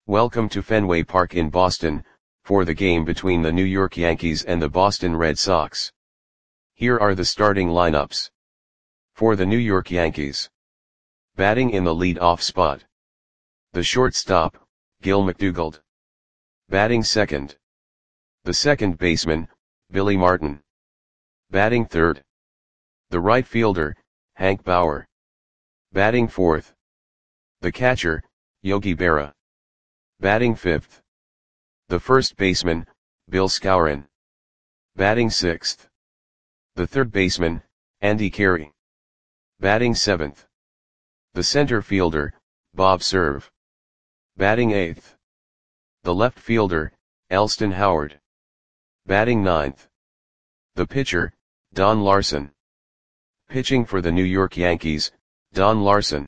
Welcome to Fenway Park in Boston, for the game between the New York Yankees and the Boston Red Sox. Here are the starting lineups. For the New York Yankees. Batting in the lead-off spot. The shortstop, Gil McDougald. Batting second. The second baseman, Billy Martin. Batting third. The right fielder, Hank Bauer. Batting fourth. The catcher, Yogi Berra. Batting fifth. The first baseman, Bill Skowron. Batting sixth. The third baseman, Andy Carey. Batting seventh. The center fielder, Bob Cerv. Batting eighth. The left fielder, Elston Howard. Batting ninth. The pitcher, Don Larsen. Pitching for the New York Yankees, Don Larsen.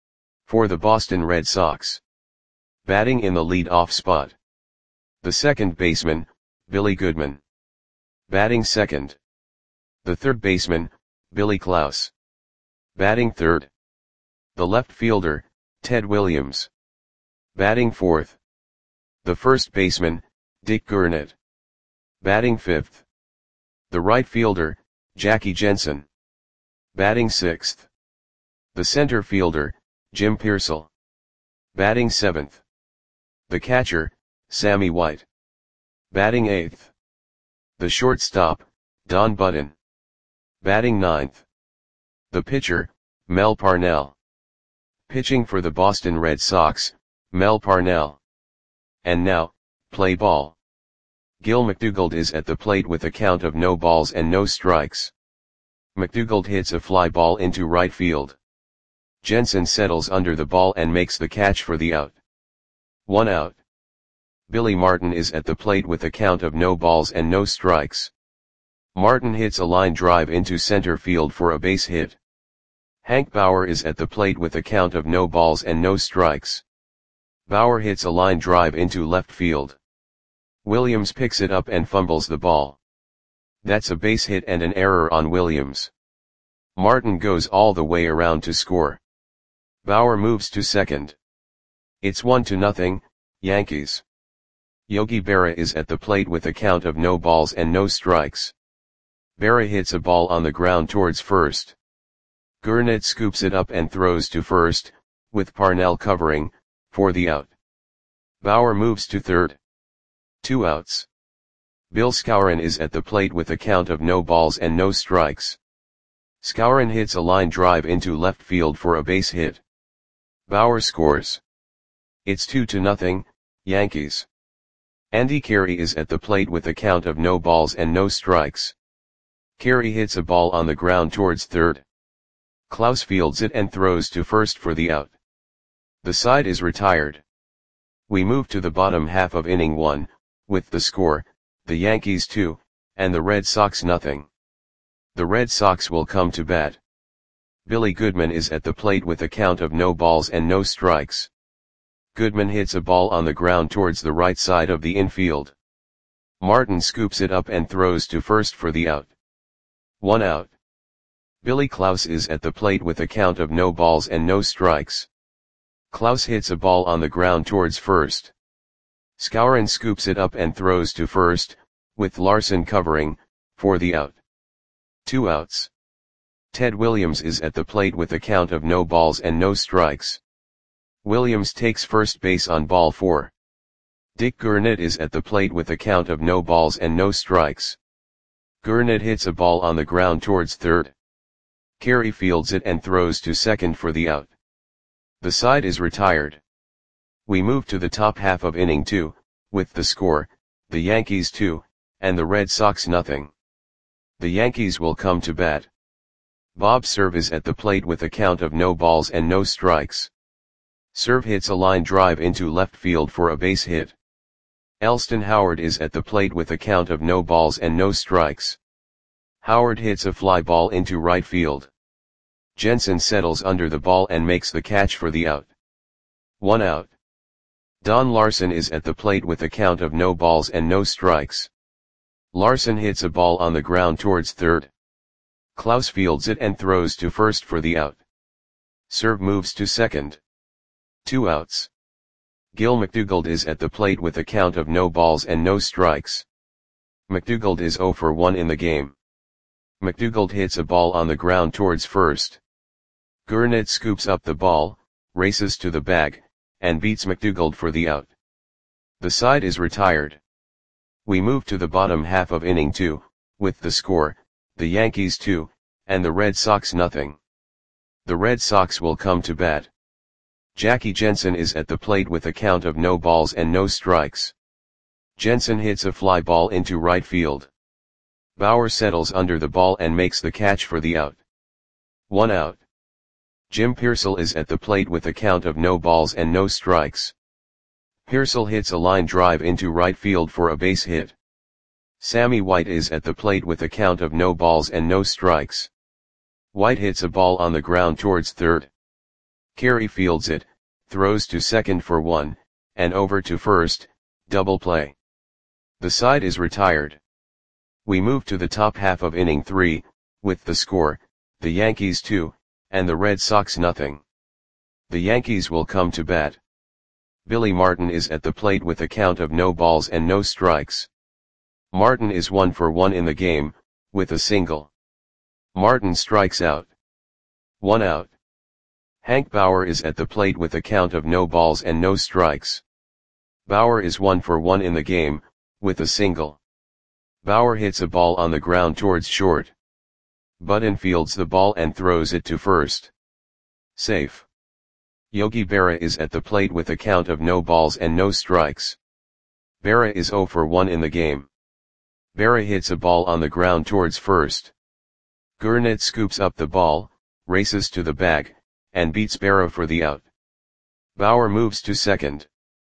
For the Boston Red Sox. Batting in the lead-off spot. The second baseman, Billy Goodman. Batting second. The third baseman, Billy Klaus. Batting third. The left fielder, Ted Williams. Batting fourth. The first baseman, Dick Gurnett. Batting fifth. The right fielder, Jackie Jensen. Batting sixth. The center fielder, Jim Piersall. Batting seventh. The catcher, Sammy White. Batting eighth. The shortstop, Don Button. Batting ninth. The pitcher, Mel Parnell. Pitching for the Boston Red Sox, Mel Parnell. And now, play ball. Gil McDougald is at the plate with a count of no balls and no strikes. McDougald hits a fly ball into right field. Jensen settles under the ball and makes the catch for the out. 1 out. Billy Martin is at the plate with a count of no balls and no strikes. Martin hits a line drive into center field for a base hit. Hank Bauer is at the plate with a count of no balls and no strikes. Bauer hits a line drive into left field. Williams picks it up and fumbles the ball. That's a base hit and an error on Williams. Martin goes all the way around to score. Bauer moves to second. It's 1-0, Yankees. Yogi Berra is at the plate with a count of no balls and no strikes. Berra hits a ball on the ground towards first. Gurnett scoops it up and throws to first, with Parnell covering, for the out. Bauer moves to third. 2 outs. Bill Skowron is at the plate with a count of no balls and no strikes. Skowron hits a line drive into left field for a base hit. Bauer scores. It's 2-0, Yankees. Andy Carey is at the plate with a count of no balls and no strikes. Carey hits a ball on the ground towards third. Klaus fields it and throws to first for the out. The side is retired. We move to the bottom half of inning 1, with the score, the Yankees 2, and the Red Sox 0. The Red Sox will come to bat. Billy Goodman is at the plate with a count of no balls and no strikes. Goodman hits a ball on the ground towards the right side of the infield. Martin scoops it up and throws to first for the out. 1 out. Billy Klaus is at the plate with a count of no balls and no strikes. Klaus hits a ball on the ground towards first. Skowron scoops it up and throws to first, with Larsen covering, for the out. 2 outs. Ted Williams is at the plate with a count of no balls and no strikes. Williams takes first base on ball 4. Dick Gurnett is at the plate with a count of no balls and no strikes. Gurnett hits a ball on the ground towards third. Carey fields it and throws to second for the out. The side is retired. We move to the top half of inning 2, with the score, the Yankees 2, and the Red Sox 0. The Yankees will come to bat. Bob Cerv is at the plate with a count of no balls and no strikes. Cerv hits a line drive into left field for a base hit. Elston Howard is at the plate with a count of no balls and no strikes. Howard hits a fly ball into right field. Jensen settles under the ball and makes the catch for the out. 1 out. Don Larsen is at the plate with a count of no balls and no strikes. Larsen hits a ball on the ground towards third. Klaus fields it and throws to first for the out. Cerv moves to second. 2 outs. Gil McDougald is at the plate with a count of no balls and no strikes. McDougald is 0 for 1 in the game. McDougald hits a ball on the ground towards first. Gurnet scoops up the ball, races to the bag, and beats McDougald for the out. The side is retired. We move to the bottom half of inning 2, with the score, the Yankees 2, and the Red Sox nothing. The Red Sox will come to bat. Jackie Jensen is at the plate with a count of no balls and no strikes. Jensen hits a fly ball into right field. Bauer settles under the ball and makes the catch for the out. 1 out. Jim Piersall is at the plate with a count of no balls and no strikes. Piersall hits a line drive into right field for a base hit. Sammy White is at the plate with a count of no balls and no strikes. White hits a ball on the ground towards third. Carey fields it, throws to second for 1, and over to first, double play. The side is retired. We move to the top half of inning 3, with the score, the Yankees 2, and the Red Sox nothing. The Yankees will come to bat. Billy Martin is at the plate with a count of no balls and no strikes. Martin is 1 for 1 in the game, with a single. Martin strikes out. 1 out. Hank Bauer is at the plate with a count of no balls and no strikes. Bauer is 1 for 1 in the game, with a single. Bauer hits a ball on the ground towards short. Budden fields the ball and throws it to first. Safe. Yogi Berra is at the plate with a count of no balls and no strikes. Berra is 0 for 1 in the game. Berra hits a ball on the ground towards first. Gurnet scoops up the ball, races to the bag, and beats Berra for the out. Bauer moves to second.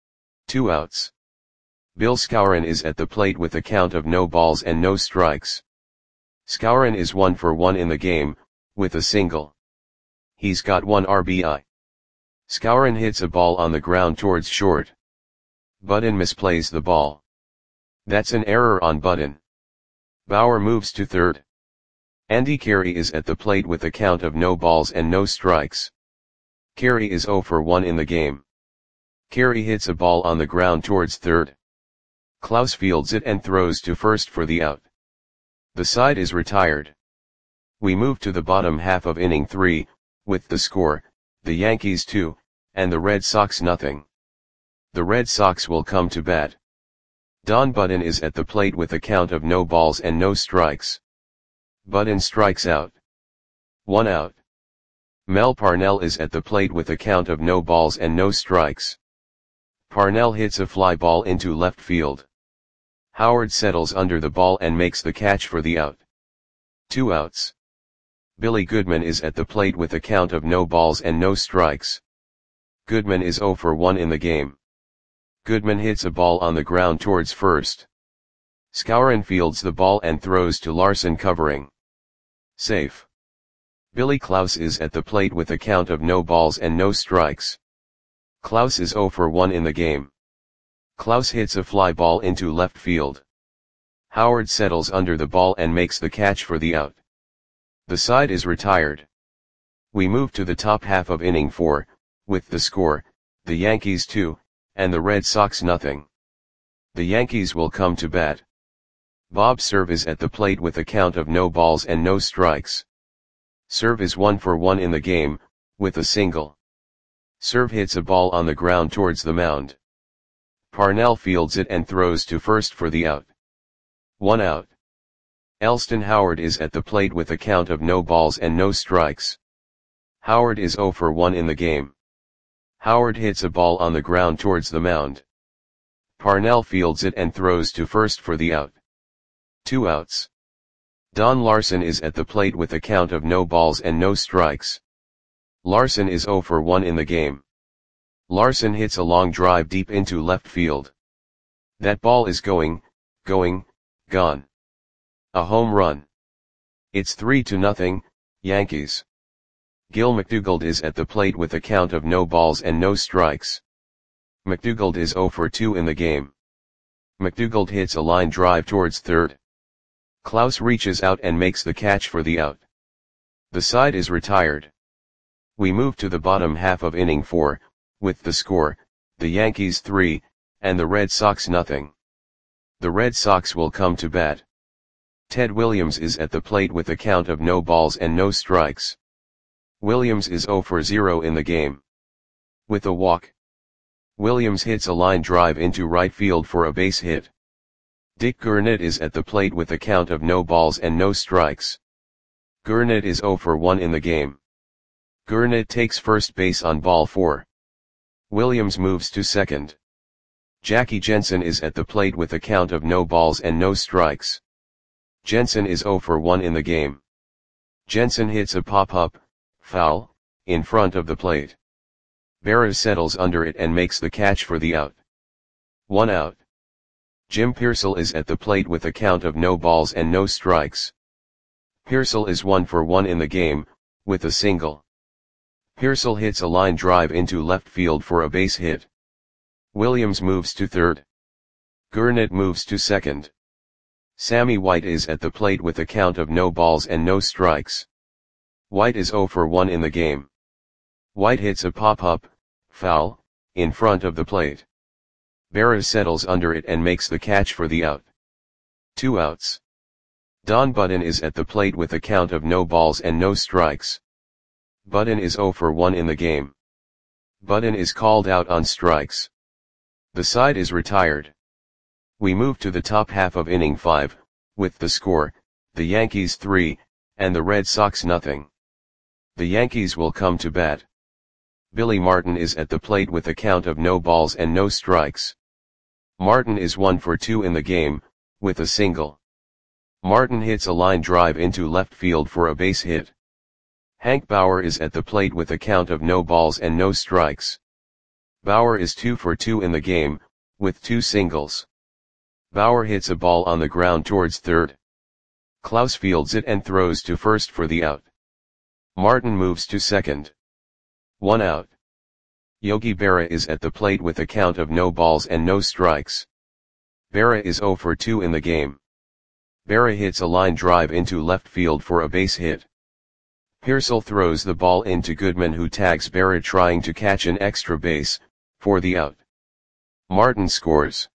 2 outs. Bill Skowron is at the plate with a count of no balls and no strikes. Skowron is 1 for 1 in the game, with a single. He's got 1 RBI. Skowron hits a ball on the ground towards short. Budden misplays the ball. That's an error on Budden. Bauer moves to third. Andy Carey is at the plate with a count of no balls and no strikes. Carey is 0 for 1 in the game. Carey hits a ball on the ground towards third. Klaus fields it and throws to first for the out. The side is retired. We move to the bottom half of inning 3, with the score, the Yankees 2, and the Red Sox nothing. The Red Sox will come to bat. Don Budden is at the plate with a count of no balls and no strikes. Budden strikes out. 1 out. Mel Parnell is at the plate with a count of no balls and no strikes. Parnell hits a fly ball into left field. Howard settles under the ball and makes the catch for the out. 2 outs. Billy Goodman is at the plate with a count of no balls and no strikes. Goodman is 0 for 1 in the game. Goodman hits a ball on the ground towards first. Skowron fields the ball and throws to Larson covering. Safe. Billy Klaus is at the plate with a count of no balls and no strikes. Klaus is 0 for 1 in the game. Klaus hits a fly ball into left field. Howard settles under the ball and makes the catch for the out. The side is retired. We move to the top half of inning 4, with the score, the Yankees 2, and the Red Sox nothing. The Yankees will come to bat. Bob Cerv is at the plate with a count of no balls and no strikes. Cerv is 1 for 1 in the game, with a single. Cerv hits a ball on the ground towards the mound. Parnell fields it and throws to first for the out. 1 out. Elston Howard is at the plate with a count of no balls and no strikes. Howard is 0 for 1 in the game. Howard hits a ball on the ground towards the mound. Parnell fields it and throws to first for the out. 2 outs. Don Larson is at the plate with a count of no balls and no strikes. Larson is 0 for 1 in the game. Larson hits a long drive deep into left field. That ball is gone. A home run. It's 3-0, Yankees. Gil McDougald is at the plate with a count of no balls and no strikes. McDougald is 0 for 2 in the game. McDougald hits a line drive towards third. Klaus reaches out and makes the catch for the out. The side is retired. We move to the bottom half of inning 4, with the score, the Yankees 3, and the Red Sox nothing. The Red Sox will come to bat. Ted Williams is at the plate with a count of no balls and no strikes. Williams is 0 for 0 in the game. With a walk, Williams hits a line drive into right field for a base hit. Dick Gurnett is at the plate with a count of no balls and no strikes. Gurnett is 0 for 1 in the game. Gurnett takes first base on ball 4. Williams moves to second. Jackie Jensen is at the plate with a count of no balls and no strikes. Jensen is 0 for 1 in the game. Jensen hits a pop-up, foul, in front of the plate. Berra settles under it and makes the catch for the out. 1 out. Jim Piersall is at the plate with a count of no balls and no strikes. Piersall is 1 for 1 in the game, with a single. Piersall hits a line drive into left field for a base hit. Williams moves to third. Gurnett moves to second. Sammy White is at the plate with a count of no balls and no strikes. White is 0 for 1 in the game. White hits a pop-up, foul, in front of the plate. Berra settles under it and makes the catch for the out. 2 outs. Don Button is at the plate with a count of no balls and no strikes. Button is 0 for 1 in the game. Button is called out on strikes. The side is retired. We move to the top half of inning 5, with the score, the Yankees 3, and the Red Sox nothing. The Yankees will come to bat. Billy Martin is at the plate with a count of no balls and no strikes. Martin is 1 for 2 in the game, with a single. Martin hits a line drive into left field for a base hit. Hank Bauer is at the plate with a count of no balls and no strikes. Bauer is 2 for 2 in the game, with 2 singles. Bauer hits a ball on the ground towards third. Klaus fields it and throws to first for the out. Martin moves to second. 1 out. Yogi Berra is at the plate with a count of no balls and no strikes. Berra is 0 for 2 in the game. Berra hits a line drive into left field for a base hit. Piersall throws the ball into Goodman, who tags Berra trying to catch an extra base, for the out. Martin scores.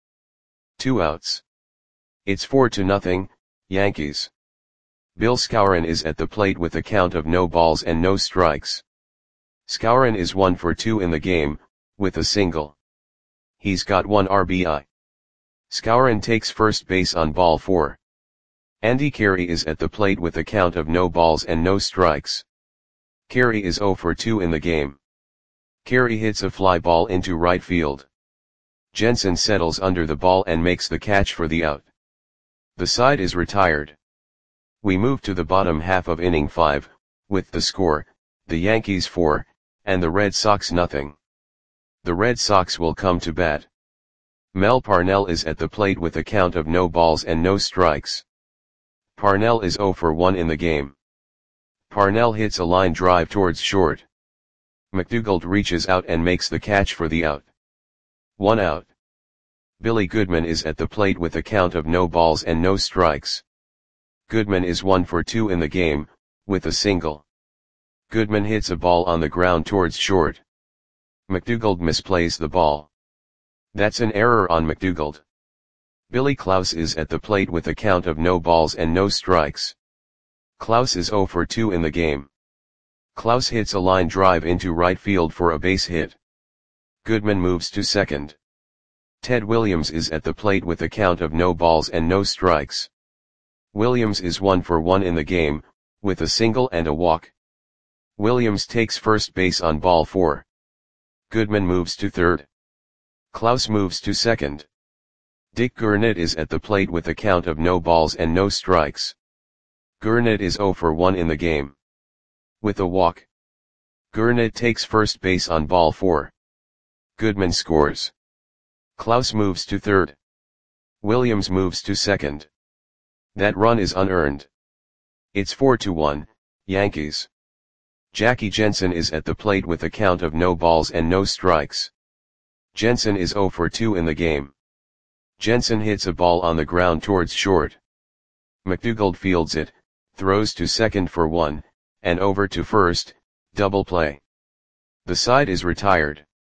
2 outs. It's 4-0, Yankees. Bill Skowron is at the plate with a count of no balls and no strikes. Skowron is 1 for 2 in the game, with a single. He's got 1 RBI. Skowron takes first base on ball 4. Andy Carey is at the plate with a count of no balls and no strikes. Carey is 0 for 2 in the game. Carey hits a fly ball into right field. Jensen settles under the ball and makes the catch for the out. The side is retired. We move to the bottom half of inning 5, with the score, the Yankees 4, and the Red Sox nothing. The Red Sox will come to bat. Mel Parnell is at the plate with a count of no balls and no strikes. Parnell is 0 for 1 in the game. Parnell hits a line drive towards short. McDougald reaches out and makes the catch for the out. 1 out. Billy Goodman is at the plate with a count of no balls and no strikes. Goodman is 1 for 2 in the game, with a single. Goodman hits a ball on the ground towards short. McDougald misplays the ball. That's an error on McDougald. Billy Klaus is at the plate with a count of no balls and no strikes. Klaus is 0 for 2 in the game. Klaus hits a line drive into right field for a base hit. Goodman moves to second. Ted Williams is at the plate with a count of no balls and no strikes. Williams is 1 for 1 in the game, with a single and a walk. Williams takes first base on ball 4. Goodman moves to third. Klaus moves to second. Dick Gurnett is at the plate with a count of no balls and no strikes. Gurnett is 0 for 1 in the game. With a walk, Gurnett takes first base on ball 4. Goodman scores. Klaus moves to third. Williams moves to second. That run is unearned. It's 4-1, Yankees. Jackie Jensen is at the plate with a count of no balls and no strikes. Jensen is 0 for 2 in the game. Jensen hits a ball on the ground towards short. McDougald fields it, throws to second for 1, and over to first, double play. The side is retired.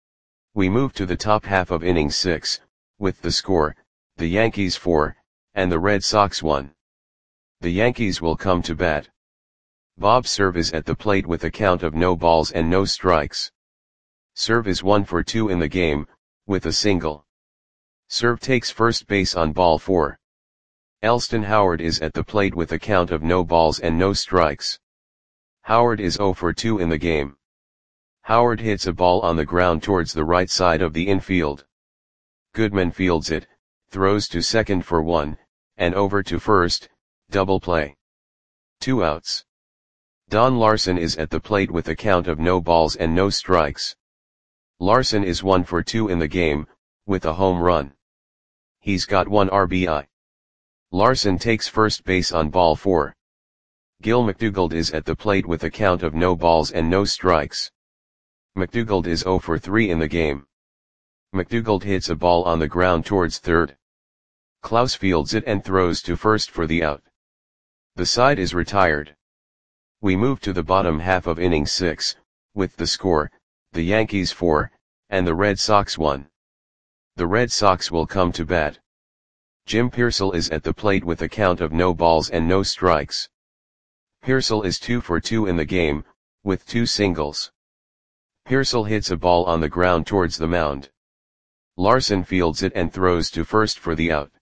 We move to the top half of inning 6, with the score, the Yankees 4, and the Red Sox 1. The Yankees will come to bat. Bob Cerv is at the plate with a count of no balls and no strikes. Cerv is 1 for 2 in the game, with a single. Cerv takes first base on ball 4. Elston Howard is at the plate with a count of no balls and no strikes. Howard is 0 for 2 in the game. Howard hits a ball on the ground towards the right side of the infield. Goodman fields it, throws to second for 1, and over to first, double play. 2 outs. Don Larson is at the plate with a count of no balls and no strikes. Larson is 1 for 2 in the game, with a home run. He's got 1 RBI. Larson takes first base on ball 4. Gil McDougald is at the plate with a count of no balls and no strikes. McDougald is 0 for 3 in the game. McDougald hits a ball on the ground towards third. Klaus fields it and throws to first for the out. The side is retired. We move to the bottom half of inning 6, with the score, the Yankees 4, and the Red Sox 1. The Red Sox will come to bat. Jim Piersall is at the plate with a count of no balls and no strikes. Piersall is 2 for 2 in the game, with 2 singles. Piersall hits a ball on the ground towards the mound. Larson fields it and throws to first for the out.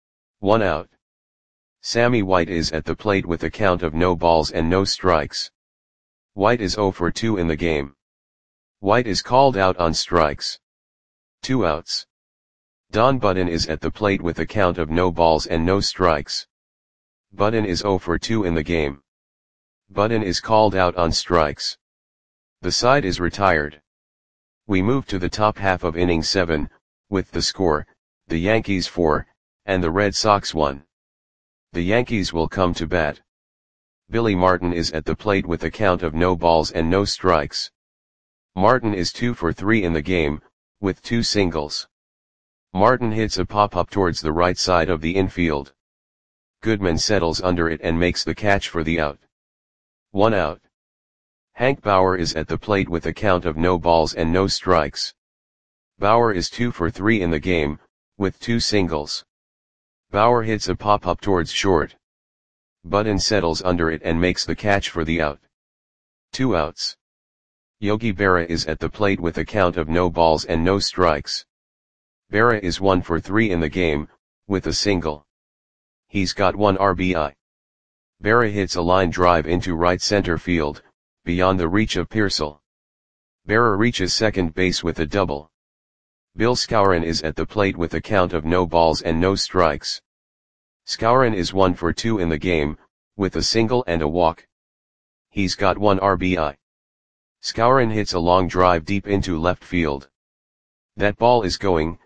1 out. Sammy White is at the plate with a count of no balls and no strikes. White is 0 for 2 in the game. White is called out on strikes. 2 outs. Don Budden is at the plate with a count of no balls and no strikes. Budden is 0 for 2 in the game. Budden is called out on strikes. The side is retired. We move to the top half of inning 7, with the score, the Yankees 4, and the Red Sox 1. The Yankees will come to bat. Billy Martin is at the plate with a count of no balls and no strikes. Martin is 2 for 3 in the game, with 2 singles. Martin hits a pop-up towards the right side of the infield. Goodman settles under it and makes the catch for the out. 1 out. Hank Bauer is at the plate with a count of no balls and no strikes. Bauer is 2 for 3 in the game, with 2 singles. Bauer hits a pop-up towards short. Budden settles under it and makes the catch for the out. 2 outs. Yogi Berra is at the plate with a count of no balls and no strikes. Berra is 1 for 3 in the game, with a single. He's got 1 RBI. Berra hits a line drive into right center field, beyond the reach of Piersall. Berra reaches second base with a double. Bill Skowron is at the plate with a count of no balls and no strikes. Skowron is 1 for 2 in the game, with a single and a walk. He's got 1 RBI. Skowron hits a long drive deep into left field. That ball is gone.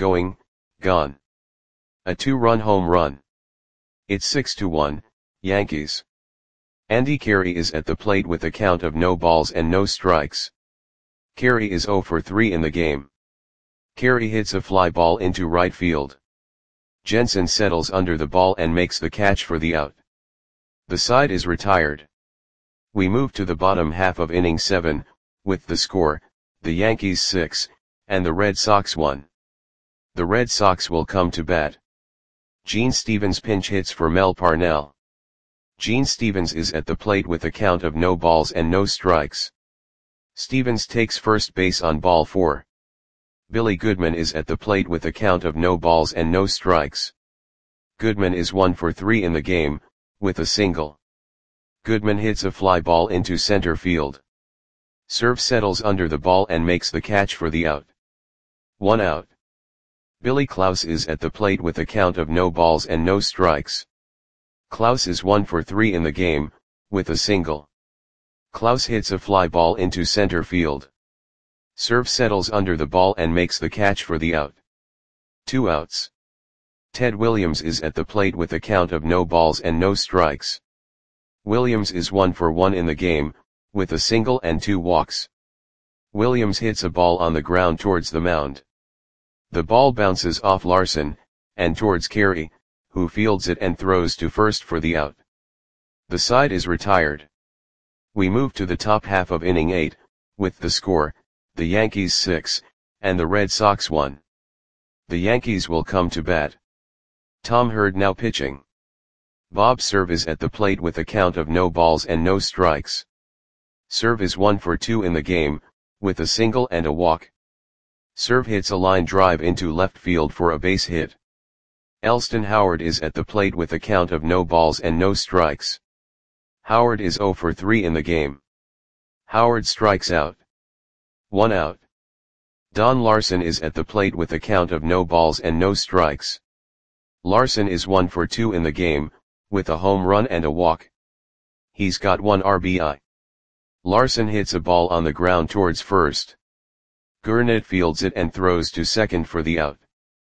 A 2-run home run. It's 6-1, Yankees. Andy Carey is at the plate with a count of no balls and no strikes. Carey is 0 for 3 in the game. Carey hits a fly ball into right field. Jensen settles under the ball and makes the catch for the out. The side is retired. We move to the bottom half of inning 7, with the score, the Yankees 6, and the Red Sox 1. The Red Sox will come to bat. Gene Stevens pinch hits for Mel Parnell. Gene Stevens is at the plate with a count of no balls and no strikes. Stevens takes first base on ball 4. Billy Goodman is at the plate with a count of no balls and no strikes. Goodman is 1 for 3 in the game, with a single. Goodman hits a fly ball into center field. Cerv settles under the ball and makes the catch for the out. 1 out. Billy Klaus is at the plate with a count of no balls and no strikes. Klaus is 1 for 3 in the game, with a single. Klaus hits a fly ball into center field. Cerv settles under the ball and makes the catch for the out. 2 outs. Ted Williams is at the plate with a count of no balls and no strikes. Williams is 1 for 1 in the game, with a single and 2 walks. Williams hits a ball on the ground towards the mound. The ball bounces off Larson, and towards Carey, who fields it and throws to first for the out. The side is retired. We move to the top half of inning 8, with the score, the Yankees 6, and the Red Sox 1. The Yankees will come to bat. Tom Herd now pitching. Bob Cerv is at the plate with a count of no balls and no strikes. Cerv is 1 for 2 in the game, with a single and a walk. Cerv hits a line drive into left field for a base hit. Elston Howard is at the plate with a count of no balls and no strikes. Howard is 0 for 3 in the game. Howard strikes out. 1 out. Don Larson is at the plate with a count of no balls and no strikes. Larson is 1 for 2 in the game, with a home run and a walk. He's got 1 RBI. Larson hits a ball on the ground towards first. Gurnett fields it and throws to second for the out.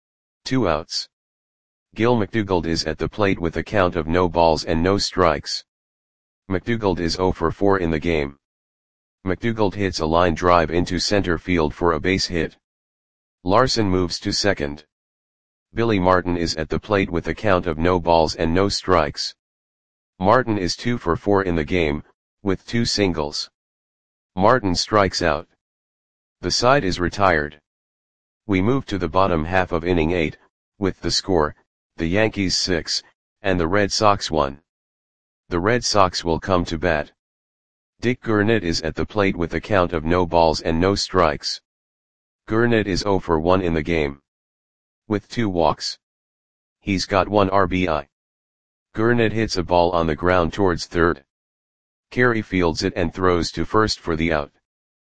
2 outs. Gil McDougald is at the plate with a count of no balls and no strikes. McDougald is 0 for 4 in the game. McDougald hits a line drive into center field for a base hit. Larson moves to second. Billy Martin is at the plate with a count of no balls and no strikes. Martin is 2 for 4 in the game, with 2 singles. Martin strikes out. The side is retired. We move to the bottom half of inning 8, with the score, the Yankees 6, and the Red Sox 1. The Red Sox will come to bat. Dick Gurnett is at the plate with a count of no balls and no strikes. Gurnett is 0 for 1 in the game, with 2 walks. He's got 1 RBI. Gurnett hits a ball on the ground towards third. Carey fields it and throws to first for the out.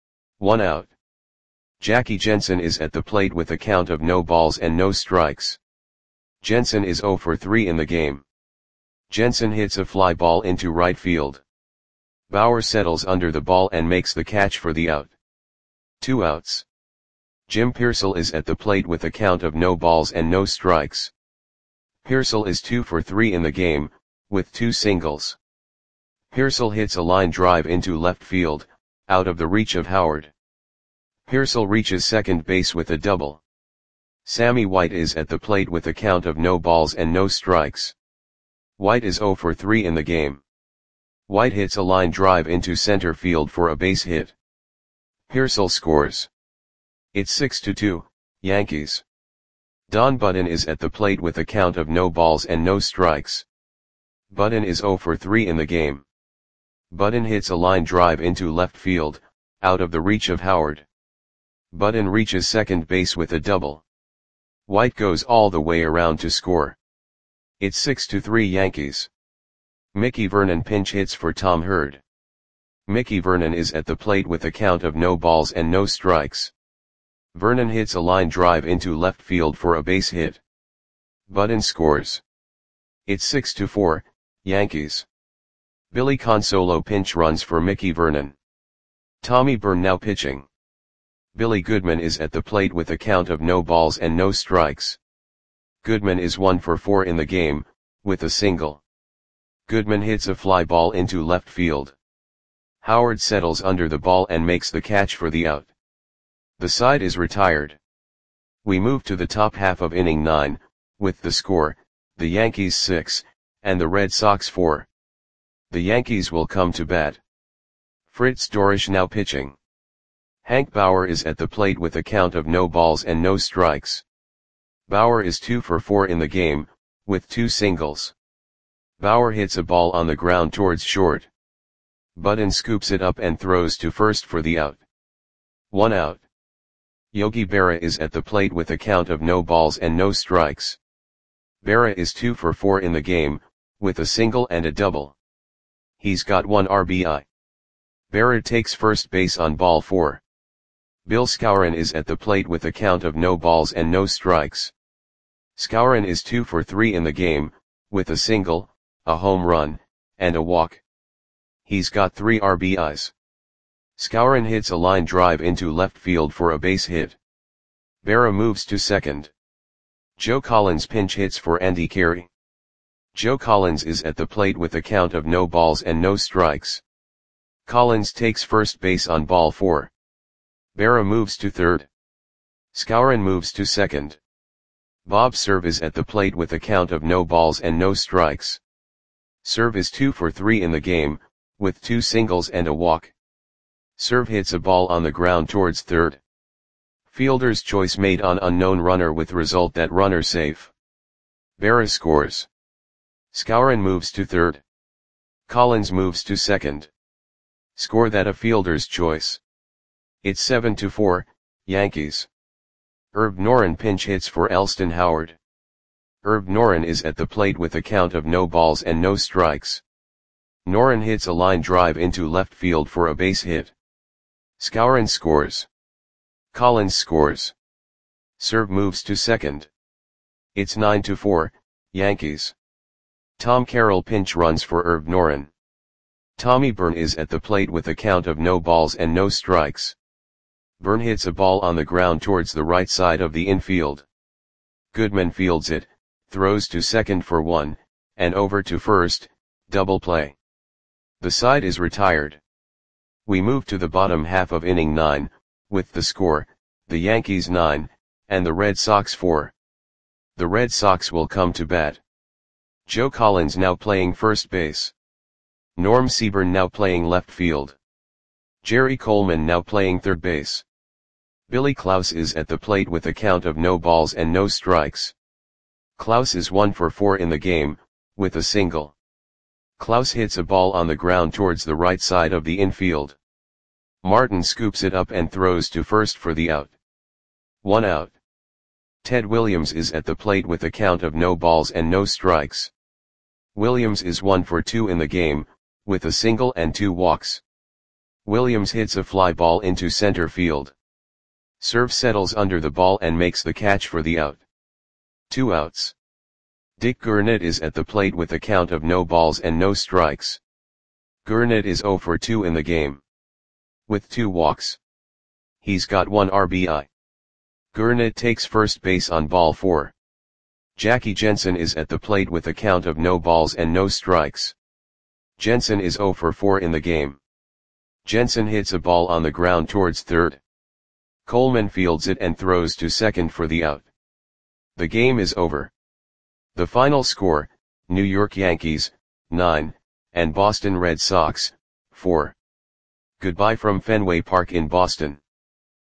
1 out. Jackie Jensen is at the plate with a count of no balls and no strikes. Jensen is 0 for 3 in the game. Jensen hits a fly ball into right field. Bauer settles under the ball and makes the catch for the out. 2 outs. Jim Piersall is at the plate with a count of no balls and no strikes. Piersall is 2 for 3 in the game, with 2 singles. Piersall hits a line drive into left field, out of the reach of Howard. Piersall reaches second base with a double. Sammy White is at the plate with a count of no balls and no strikes. White is 0 for 3 in the game. White hits a line drive into center field for a base hit. Piersall scores. It's 6-2, Yankees. Don Button is at the plate with a count of no balls and no strikes. Button is 0 for 3 in the game. Button hits a line drive into left field, out of the reach of Howard. Button reaches second base with a double. White goes all the way around to score. It's 6-3 Yankees. Mickey Vernon pinch hits for Tom Herd. Mickey Vernon is at the plate with a count of no balls and no strikes. Vernon hits a line drive into left field for a base hit. Button scores. It's 6-4, Yankees. Billy Consolo pinch runs for Mickey Vernon. Tommy Byrne now pitching. Billy Goodman is at the plate with a count of no balls and no strikes. Goodman is 1 for 4 in the game, with a single. Goodman hits a fly ball into left field. Howard settles under the ball and makes the catch for the out. The side is retired. We move to the top half of inning 9, with the score, the Yankees 6, and the Red Sox 4. The Yankees will come to bat. Fritz Dorisch now pitching. Hank Bauer is at the plate with a count of no balls and no strikes. Bauer is 2 for 4 in the game, with 2 singles. Bauer hits a ball on the ground towards short. Button scoops it up and throws to first for the out. 1 out. Yogi Berra is at the plate with a count of no balls and no strikes. Berra is 2 for 4 in the game, with a single and a double. He's got 1 RBI. Berra takes first base on ball 4. Bill Skowron is at the plate with a count of no balls and no strikes. Skowron is 2 for 3 in the game, with a single, a home run, and a walk. He's got 3 RBIs. Skowron hits a line drive into left field for a base hit. Berra moves to second. Joe Collins pinch hits for Andy Carey. Joe Collins is at the plate with a count of no balls and no strikes. Collins takes first base on ball 4. Berra moves to third. Skowron moves to second. Bob Cerv is at the plate with a count of no balls and no strikes. Cerv is 2 for 3 in the game, with 2 singles and a walk. Cerv hits a ball on the ground towards third. Fielder's choice made on unknown runner with result that runner safe. Berra scores. Skowron moves to third. Collins moves to second. Score that a fielder's choice. It's 7-4, Yankees. Herb Noren pinch hits for Elston Howard. Herb Noren is at the plate with a count of no balls and no strikes. Noren hits a line drive into left field for a base hit. Skowron scores. Collins scores. Serve moves to second. It's 9-4, Yankees. Tom Carroll pinch runs for Herb Noren. Tommy Byrne is at the plate with a count of no balls and no strikes. Byrne hits a ball on the ground towards the right side of the infield. Goodman fields it, throws to second for one, and over to first, double play. The side is retired. We move to the bottom half of inning 9, with the score, the Yankees 9, and the Red Sox 4. The Red Sox will come to bat. Joe Collins now playing first base. Norm Seaburn now playing left field. Jerry Coleman now playing third base. Billy Klaus is at the plate with a count of no balls and no strikes. Klaus is 1 for 4 in the game, with a single. Klaus hits a ball on the ground towards the right side of the infield. Martin scoops it up and throws to first for the out. 1 out. Ted Williams is at the plate with a count of no balls and no strikes. Williams is 1 for 2 in the game, with a single and 2 walks. Williams hits a fly ball into center field. Serve settles under the ball and makes the catch for the out. 2 outs. Dick Gurnett is at the plate with a count of no balls and no strikes. Gurnett is 0 for 2 in the game, with 2 walks. He's got 1 RBI. Gurnett takes first base on ball 4. Jackie Jensen is at the plate with a count of no balls and no strikes. Jensen is 0 for 4 in the game. Jensen hits a ball on the ground towards third. Coleman fields it and throws to second for the out. The game is over. The final score, New York Yankees, 9, and Boston Red Sox, 4. Goodbye from Fenway Park in Boston.